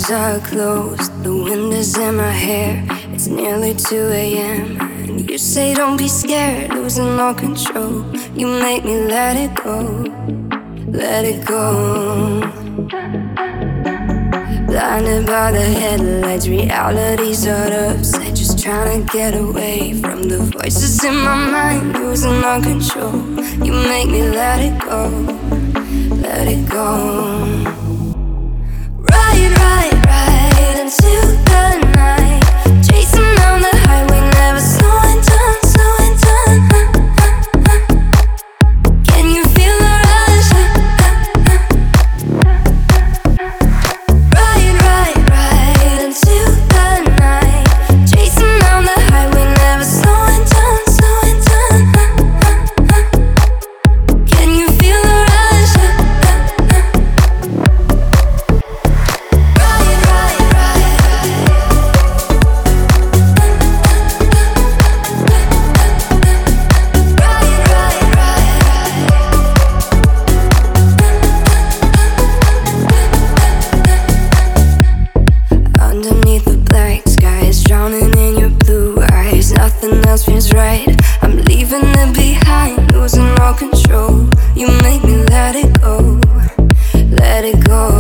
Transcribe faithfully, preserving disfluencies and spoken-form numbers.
are closed, the wind is in my hair. It's nearly two a m and you say don't be scared, losing all control. You make me let it go, let it go. Blinded by the headlights, reality's out of sight. Just trying to get away from the voices in my mind, losing all control. You make me let it go, let it go. Ride, ride, ride into the night, chasing down the highway, never slowing down, slowing down. Can you feel the rush? Ride, ride, ride into the night, chasing down the highway, never slowing down, slowing down. Can you feel the rush? Underneath the black skies, drowning in your blue eyes, nothing else feels right. I'm leaving it behind, losing all control. You make me let it go, let it go.